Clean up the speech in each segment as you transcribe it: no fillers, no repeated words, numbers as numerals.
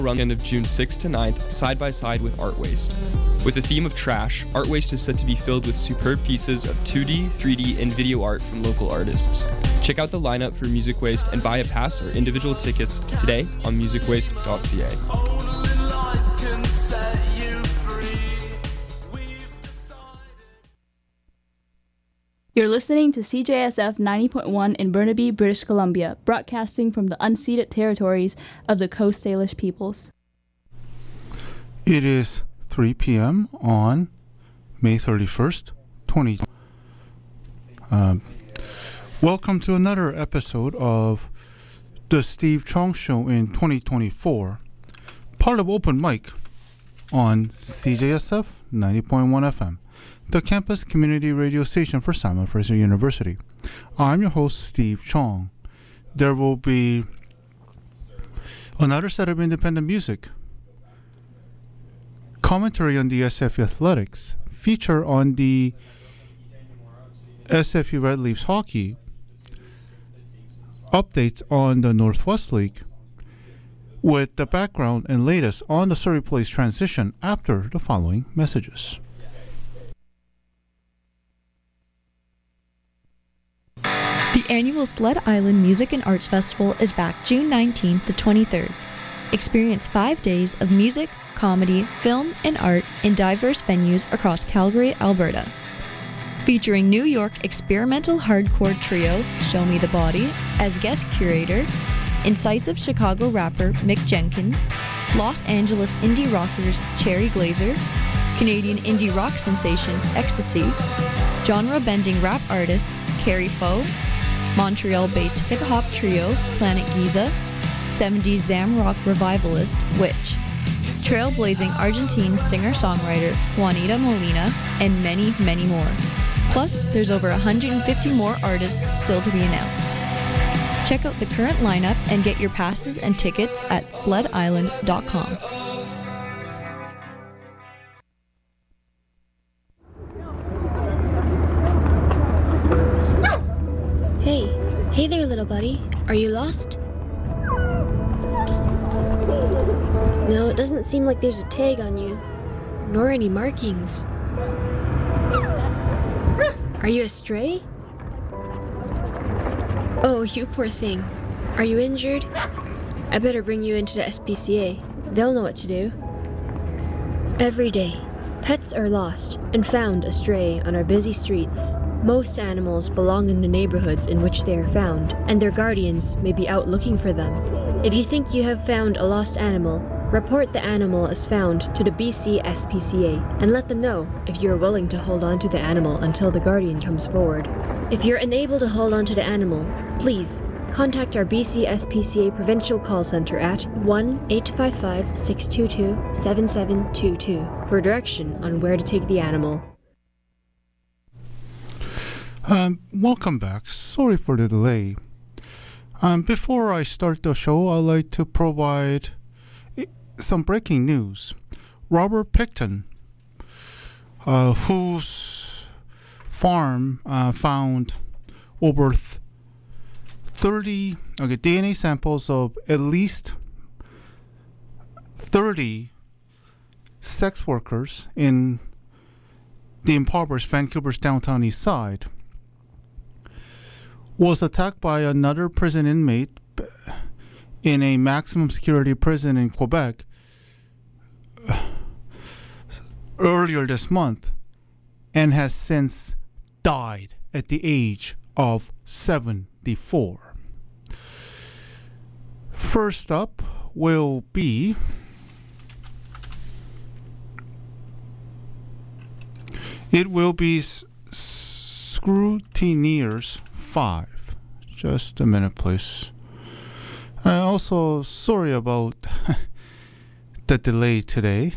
run end of June 6th to 9th, side by side with Art Waste. With the theme of trash, Art Waste is set to be filled with superb pieces of 2D, 3D, and video art from local artists. Check out the lineup for Music Waste and buy a pass or individual tickets today on musicwaste.ca. You're listening to CJSF 90.1 in Burnaby, British Columbia, broadcasting from the unceded territories of the Coast Salish peoples. It is 3 p.m. on May 31st, 2020. Welcome to another episode of The Steve Chong Show in 2024, part of Open Mic on CJSF 90.1 FM. The campus community radio station for Simon Fraser University. I'm your host, Steve Chong. There will be another set of independent music, commentary on the SFU athletics, feature on the SFU Red Leafs hockey, updates on the Northwest League, with the background and latest on the Surrey Place transition after the following messages. The annual Sled Island Music and Arts Festival is back June 19th to 23rd. Experience 5 days of music, comedy, film, and art in diverse venues across Calgary, Alberta. Featuring New York experimental hardcore trio Show Me the Body as guest curator, incisive Chicago rapper Mick Jenkins, Los Angeles indie rockers Cherry Glazer, Canadian indie rock sensation Ecstasy, genre-bending rap artist Carrie Foe, Montreal-based hip-hop trio Planet Giza, 70s Zam rock revivalist Witch, trailblazing Argentine singer-songwriter Juanita Molina, and many, many more. Plus, there's over 150 more artists still to be announced. Check out the current lineup and get your passes and tickets at sledisland.com. Hey there, little buddy. Are you lost? No, it doesn't seem like there's a tag on you, nor any markings. Are you a stray? Oh, you poor thing. Are you injured? I better bring you into the SPCA. They'll know what to do. Every day, pets are lost and found astray on our busy streets. Most animals belong in the neighborhoods in which they are found, and their guardians may be out looking for them. If you think you have found a lost animal, report the animal as found to the BC SPCA and let them know if you are willing to hold on to the animal until the guardian comes forward. If you're unable to hold on to the animal, please contact our BC SPCA Provincial Call Centre at 1-855-622-7722 for direction on where to take the animal. Welcome back. Sorry for the delay. Before I start the show, I'd like to provide some breaking news. Robert Picton, whose farm found over 30 DNA samples of at least 30 sex workers in the impoverished Vancouver's downtown east side, was attacked by another prison inmate in a maximum security prison in Quebec earlier this month and has since died at the age of 74. First up will be Scrutineers 5. Just a minute, please. Also, sorry about the delay today.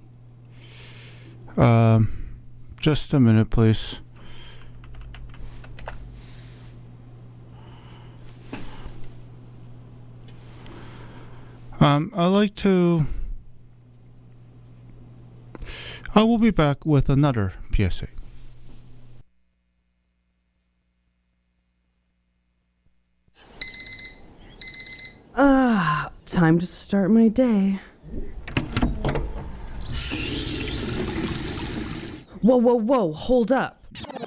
Just a minute, please. I will be back with another PSA. Time to start my day. Whoa, hold up.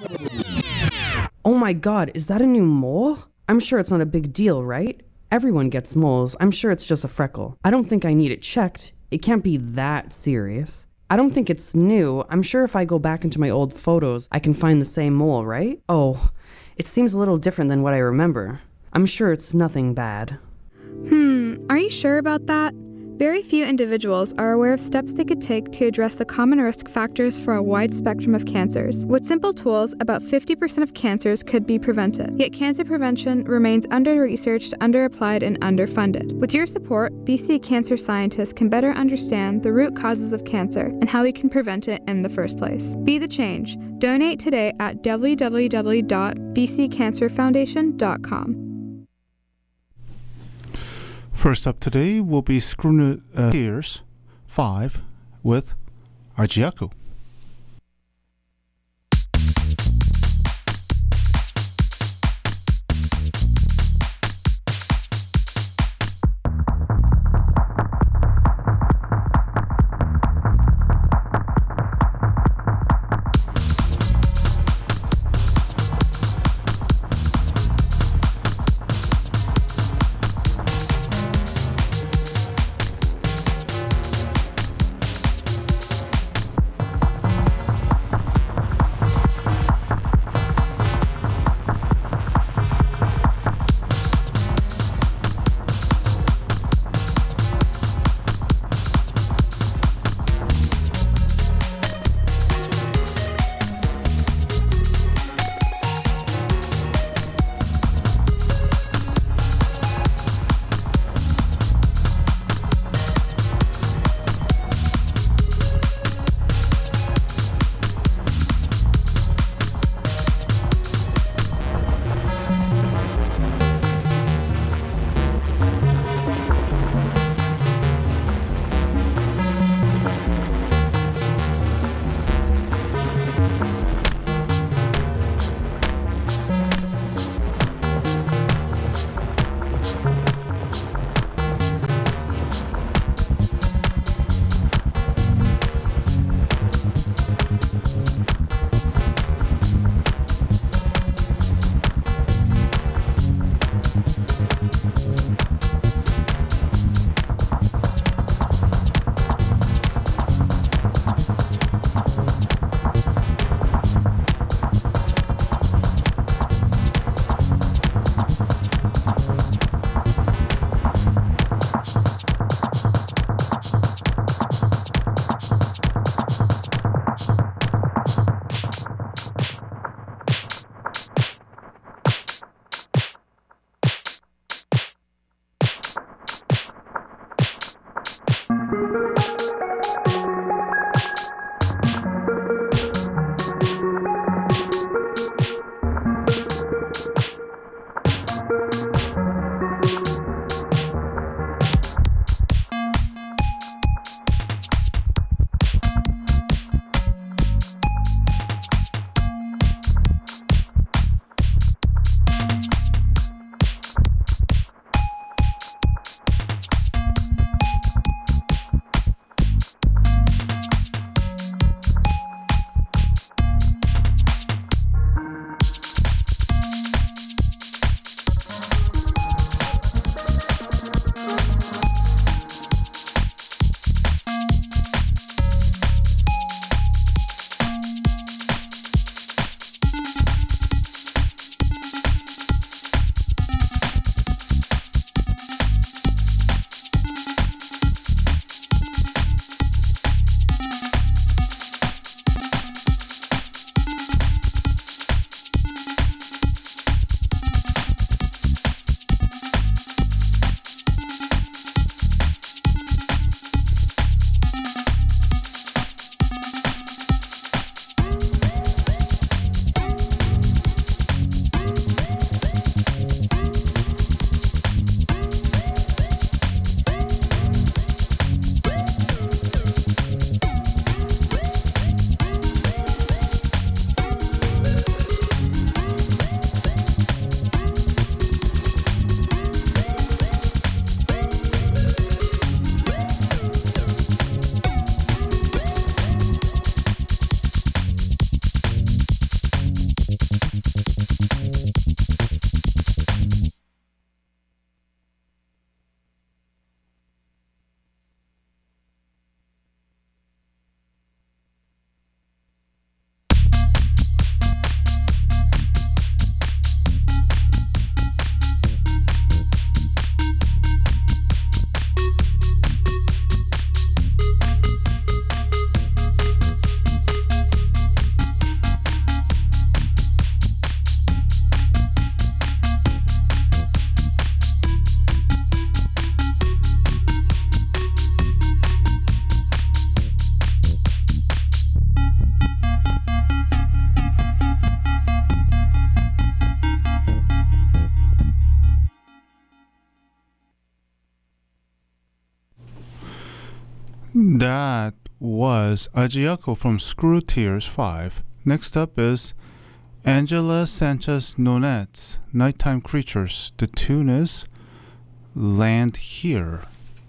Oh my god, is that a new mole? I'm sure it's not a big deal, right? Everyone gets moles. I'm sure it's just a freckle. I don't think I need it checked. It can't be that serious. I don't think it's new. I'm sure if I go back into my old photos, I can find the same mole, right? Oh, it seems a little different than what I remember. I'm sure it's nothing bad. Are you sure about that? Very few individuals are aware of steps they could take to address the common risk factors for a wide spectrum of cancers. With simple tools, about 50% of cancers could be prevented. Yet cancer prevention remains under-researched, under-applied, and underfunded. With your support, BC cancer scientists can better understand the root causes of cancer and how we can prevent it in the first place. Be the change. Donate today at www.bccancerfoundation.com. First up today will be Tears 5 with Argiaku. That was Ajiako from Screw Tears 5. Next up is Angela Sanchez Nonet's Nighttime Creatures. The tune is Land Here.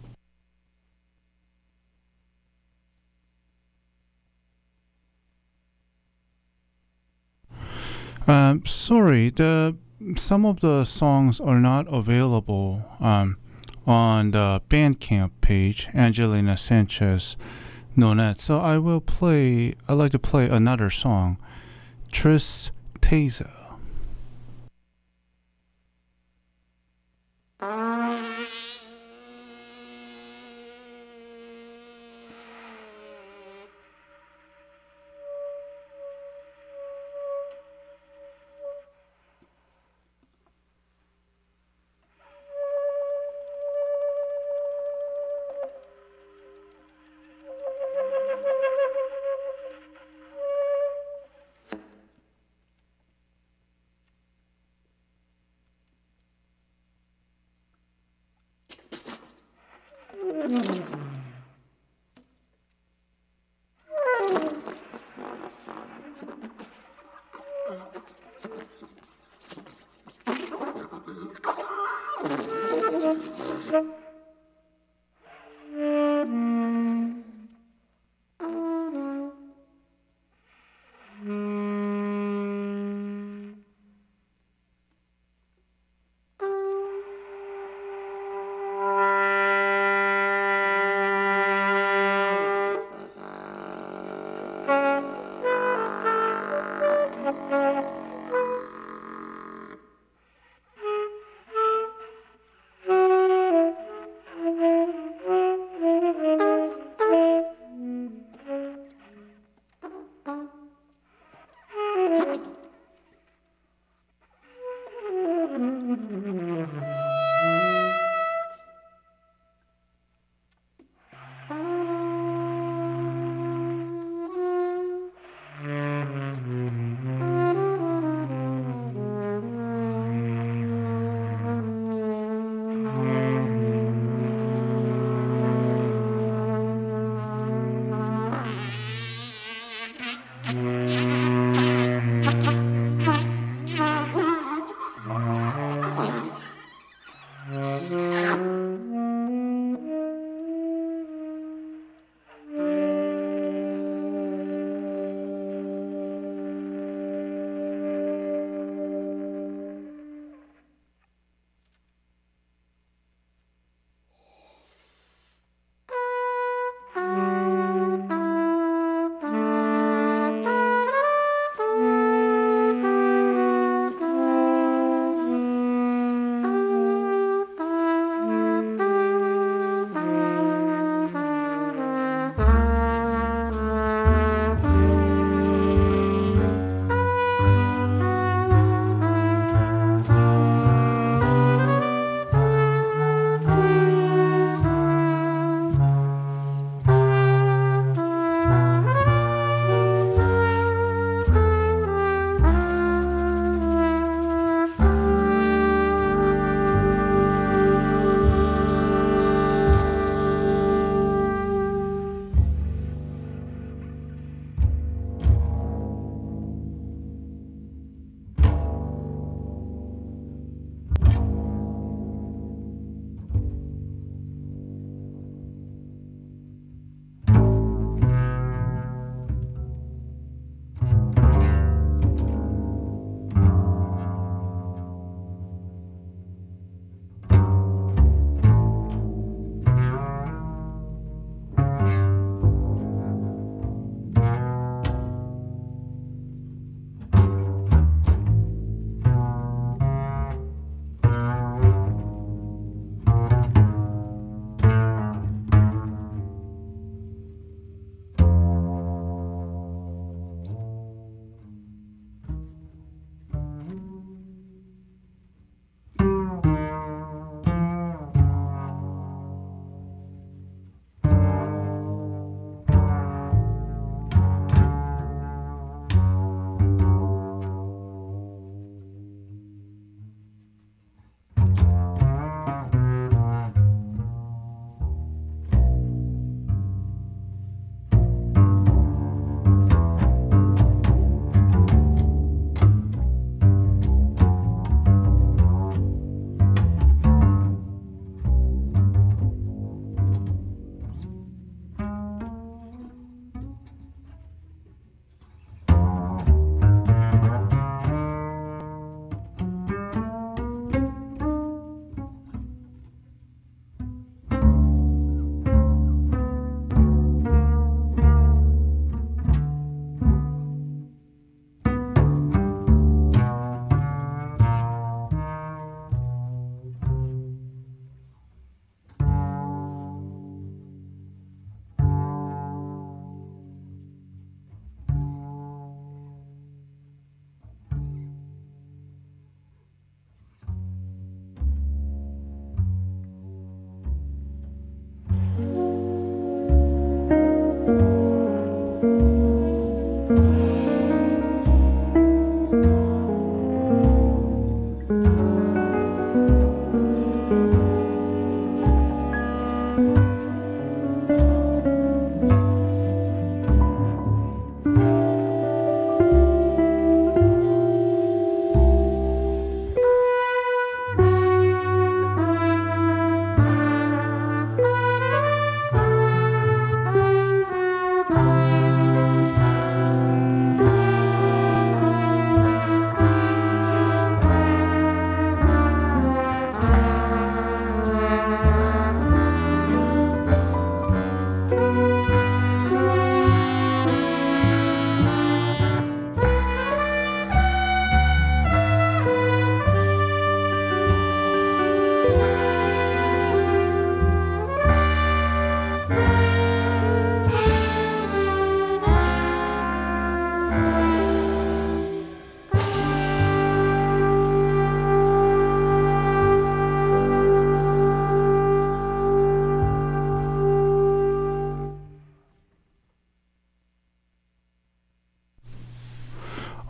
Sorry, some of the songs are not available on the Bandcamp page, Angelina Sanchez Nonet. So I'd like to play another song, Tristeza.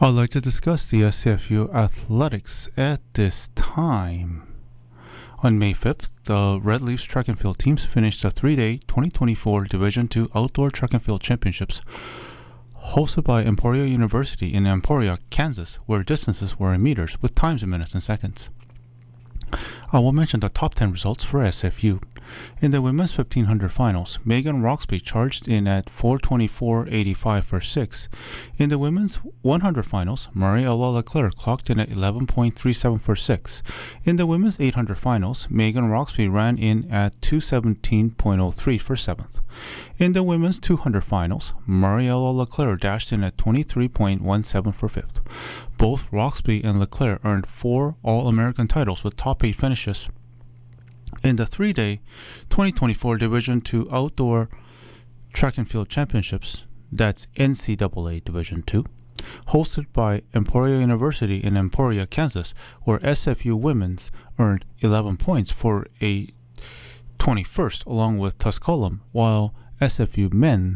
I'd like to discuss the SFU athletics at this time. On May 5th, the Red Leafs track and field teams finished the 3-day 2024 Division II Outdoor Track and Field Championships hosted by Emporia University in Emporia, Kansas, where distances were in meters with times in minutes and seconds. I will mention the top 10 results for SFU. In the women's 1500 finals, Megan Roxby charged in at 4:24.85 for 6. In the women's 100 finals, Marie-Ella Leclerc clocked in at 11.37 for 6. In the women's 800 finals, Megan Roxby ran in at 2:17.03 for 7th. In the women's 200 finals, Marie-Ella Leclerc dashed in at 23.17 for 5th. Both Roxby and Leclerc earned 4 All-American titles with top 8 finishes. In the 3-day 2024 Division II Outdoor Track and Field Championships, that's NCAA Division II, hosted by Emporia University in Emporia, Kansas, where SFU women's earned 11 points for a 21st along with Tusculum, while SFU men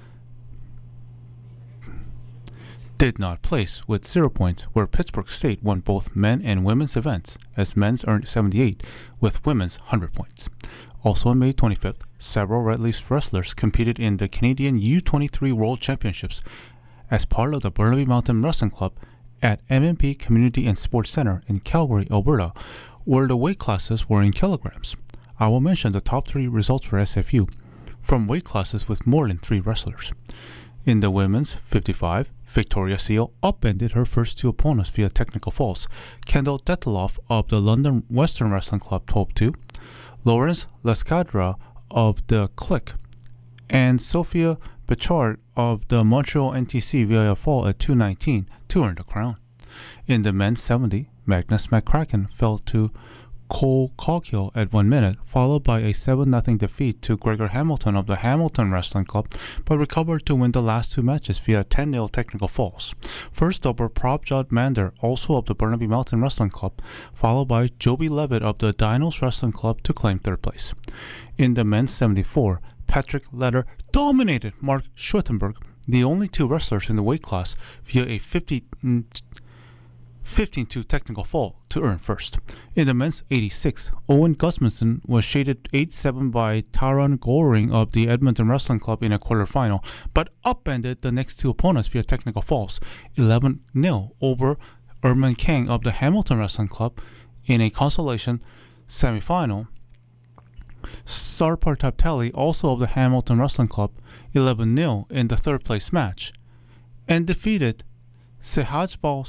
did not place with 0 points, where Pittsburgh State won both men and women's events, as men's earned 78 with women's 100 points. Also on May 25th, several Red Leafs wrestlers competed in the Canadian U23 World Championships as part of the Burnaby Mountain Wrestling Club at MMP Community and Sports Center in Calgary, Alberta, where the weight classes were in kilograms. I will mention the top 3 results for SFU from weight classes with more than 3 wrestlers. In the women's 55, Victoria Seal upended her first 2 opponents via technical falls. Kendall Deteloff of the London Western Wrestling Club topped 2, Lawrence Lescadra of the Click, and Sophia Bichard of the Montreal NTC via a fall at 2:19 to earn the crown. In the men's 70, Magnus McCracken fell to Cole Coghill at 1 minute, followed by a 7-0 defeat to Gregor Hamilton of the Hamilton Wrestling Club, but recovered to win the last 2 matches via 10-0 technical falls. First up were Prabjot Mander, also of the Burnaby Mountain Wrestling Club, followed by Joby Levitt of the Dinos Wrestling Club to claim 3rd place. In the men's 74, Patrick Leder dominated Mark Schwittenberg, the only 2 wrestlers in the weight class, via a 15-2 technical fall to earn 1st. In the men's 86, Owen Gusmanson was shaded 8-7 by Taron Goring of the Edmonton Wrestling Club in a quarterfinal, but upended the next 2 opponents via technical falls, 11-0 over Erman Kang of the Hamilton Wrestling Club in a consolation semifinal. Sarpar Taptali, also of the Hamilton Wrestling Club, 11-0 in the 3rd place match, and defeated Sehajpal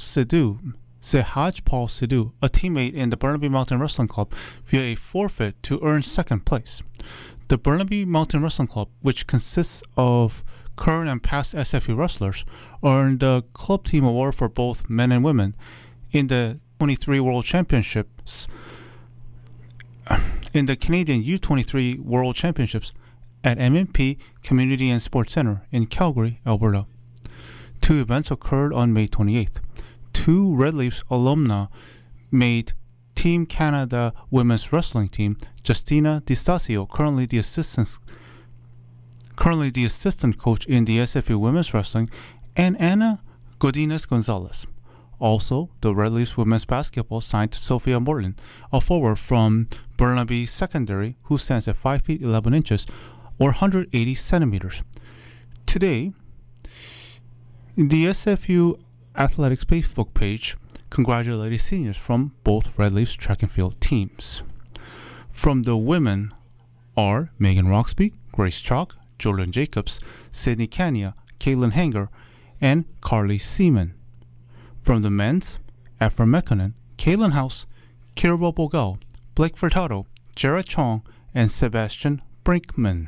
Sidhu, a teammate in the Burnaby Mountain Wrestling Club, via a forfeit to earn 2nd place. The Burnaby Mountain Wrestling Club, which consists of current and past SFU wrestlers, earned the club team award for both men and women in the 23 World Championships, in the Canadian U23 World Championships at MMP Community and Sports Center in Calgary, Alberta. 2 events occurred on May 28th. 2 Red Leafs alumna made Team Canada women's wrestling team. Justina DiStasio, currently the assistant coach in the SFU women's wrestling, and Anna Godinez Gonzalez. Also, the Red Leafs women's basketball signed Sophia Morton, a forward from Burnaby Secondary who stands at 5 feet 11 inches or 180 centimeters. Today, the SFU Athletics Facebook page congratulated seniors from both Red Leafs track and field teams. From the women are Megan Roxby, Grace Chalk, Jordan Jacobs, Sydney Kanya, Caitlin Hanger, and Carly Seaman. From the men's, Ephraim Mekkonen, Kalen House, Kirbo Bogal, Blake Furtado, Jared Chong, and Sebastian Brinkman.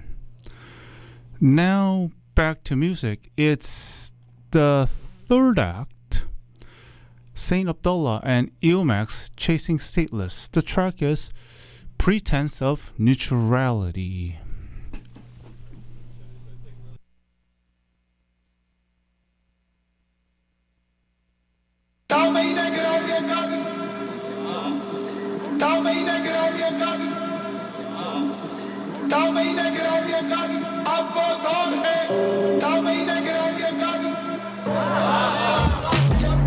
Now back to music. It's the 3rd act, Saint Abdullah and Eomax Chasing Stateless. The track is Pretense of Neutrality. Tell me naked on your gun. Tell me naked on your gun. Tell me naked on your gun. Up for God, hey. Tell me naked on your gun.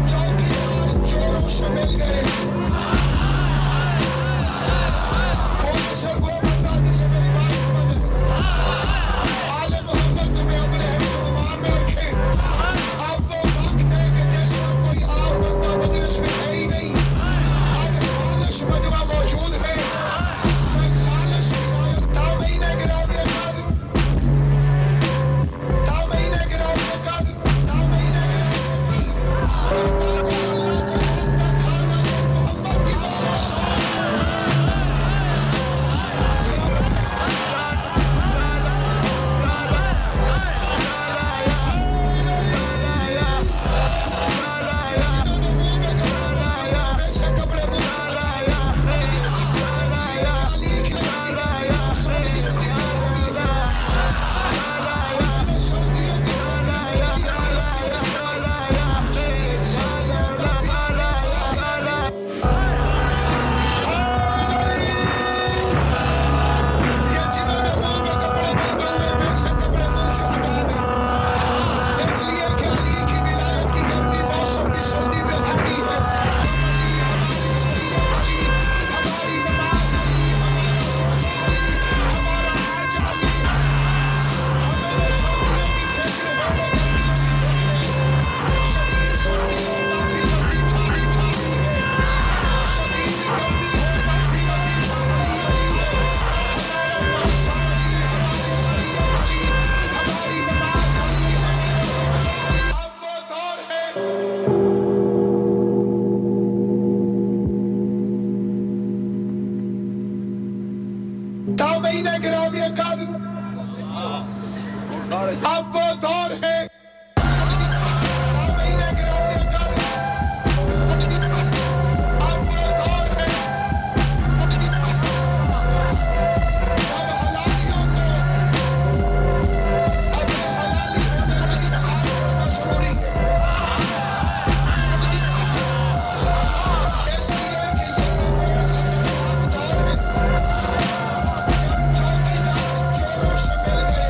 अब वो दौर है सामने के रोने का अब वो दौर है सब हलालियों को अपने हलाली होने का इजहार करना जरूरी है इसलिए कि ये बहुत खतरनाक दौर है जब चौकीदार जोरों से मिल गए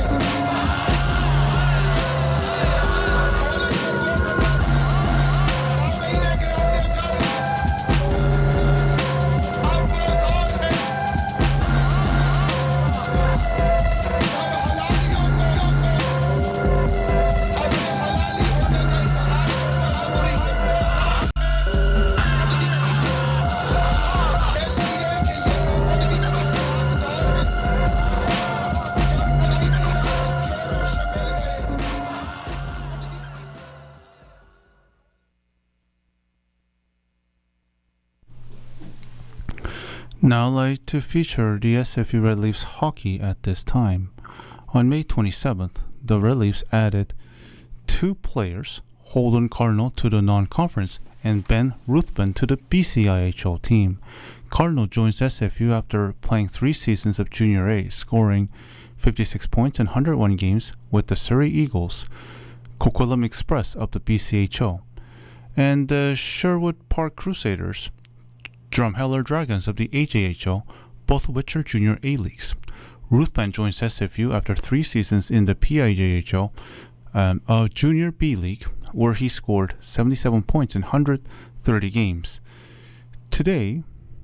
Now I'd like to feature the SFU Red Leafs hockey at this time. On May 27th, the Red Leafs added 2 players, Holden Cardinal to the non-conference and Ben Ruthven to the BCIHL team. Cardinal joins SFU after playing 3 seasons of Junior A, scoring 56 points in 101 games with the Surrey Eagles, Coquitlam Express of the BCHO, and the Sherwood Park Crusaders, Drumheller Dragons of the AJHO, both of which are Junior A leagues. Ruthven joins SFU after 3 seasons in the PIJHO, a Junior B league, where he scored 77 points in 130 games. Today,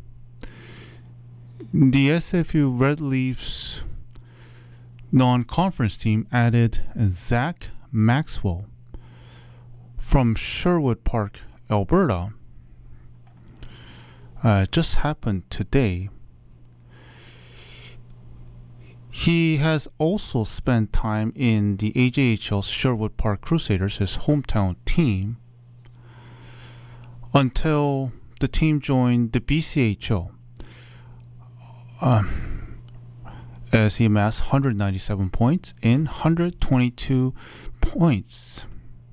the SFU Red Leafs non-conference team added Zach Maxwell from Sherwood Park, Alberta. Just happened today. He has also spent time in the AJHL's Sherwood Park Crusaders, his hometown team, until the team joined the BCHO, as he amassed 197 points in 122 points.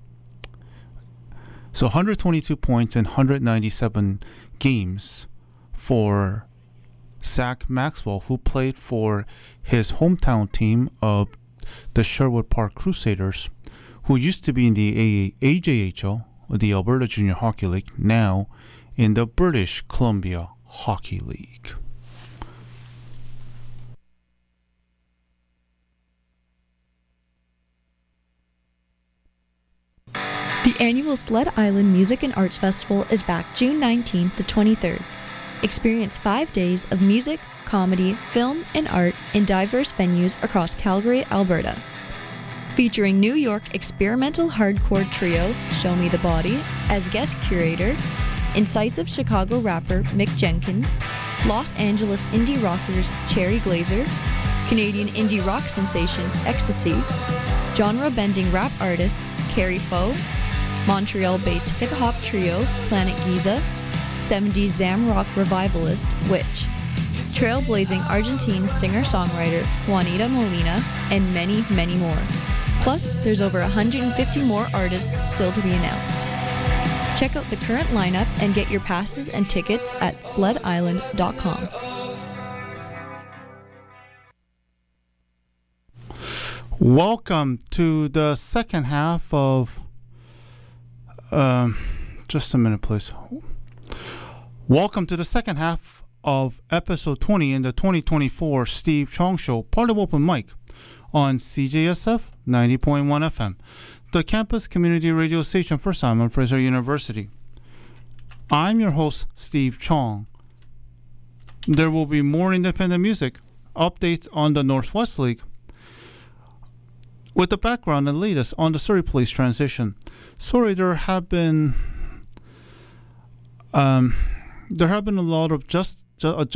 So 122 points in 197 games for Zach Maxwell, who played for his hometown team of the Sherwood Park Crusaders, who used to be in the AJHL, the Alberta Junior Hockey League, now in the British Columbia Hockey League. The annual Sled Island Music and Arts Festival is back June 19th to 23rd. Experience 5 days of music, comedy, film, and art in diverse venues across Calgary, Alberta. Featuring New York experimental hardcore trio Show Me the Body as guest curator, incisive Chicago rapper Mick Jenkins, Los Angeles indie rockers Cherry Glazer, Canadian indie rock sensation Ecstasy, genre-bending rap artist Carrie Foe, Montreal-based hip-hop trio Planet Giza, 70s Zam rock revivalist Witch, trailblazing Argentine singer-songwriter Juanita Molina, and many, many more. Plus, there's over 150 more artists still to be announced. Check out the current lineup and get your passes and tickets at sledisland.com. Welcome to the second half of just a minute, please. Welcome to the second half of episode 20 in the 2024 Steve Chong Show, part of Open Mic on CJSF 90.1 FM, the campus community radio station for Simon Fraser University. I'm your host, Steve Chong. There will be more independent music, updates on the Northwest League, with the background and latest on the Surrey Police transition. Sorry, there have been a lot of